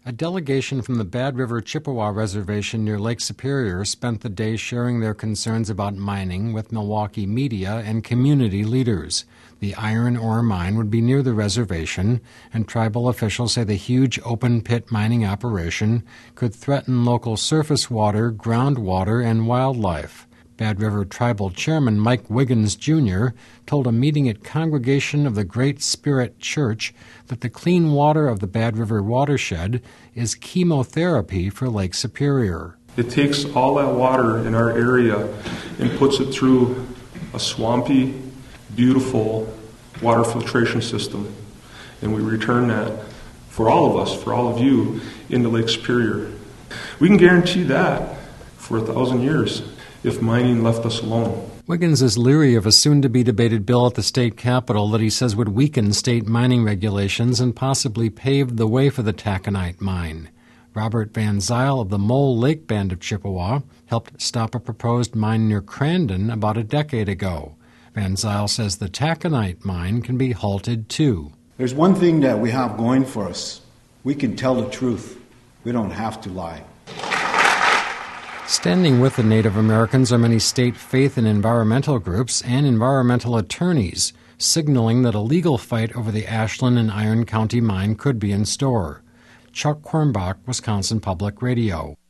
A delegation from the Bad River Chippewa Reservation near Lake Superior spent the day sharing their concerns about mining with Milwaukee media and community leaders. The iron ore mine would be near the reservation, and tribal officials say the huge open-pit mining operation could threaten local surface water, groundwater, and wildlife. Bad River Tribal Chairman Mike Wiggins, Jr. told a meeting at Congregation of the Great Spirit Church that the clean water of the Bad River watershed is chemotherapy for Lake Superior. It takes all that water in our area and puts it through a swampy, beautiful water filtration system, and we return that for all of us, for all of you, into Lake Superior. We can guarantee that for 1,000 years. If mining left us alone. Wiggins is leery of a soon-to-be-debated bill at the state capitol that he says would weaken state mining regulations and possibly pave the way for the taconite mine. Robert Van Zyl of the Mole Lake Band of Chippewa helped stop a proposed mine near Crandon about a decade ago. Van Zyl says the taconite mine can be halted too. There's one thing that we have going for us. We can tell the truth. We don't have to lie. Standing with the Native Americans are many state faith and environmental groups and environmental attorneys, signaling that a legal fight over the Ashland and Iron County mine could be in store. Chuck Quirmbach, Wisconsin Public Radio.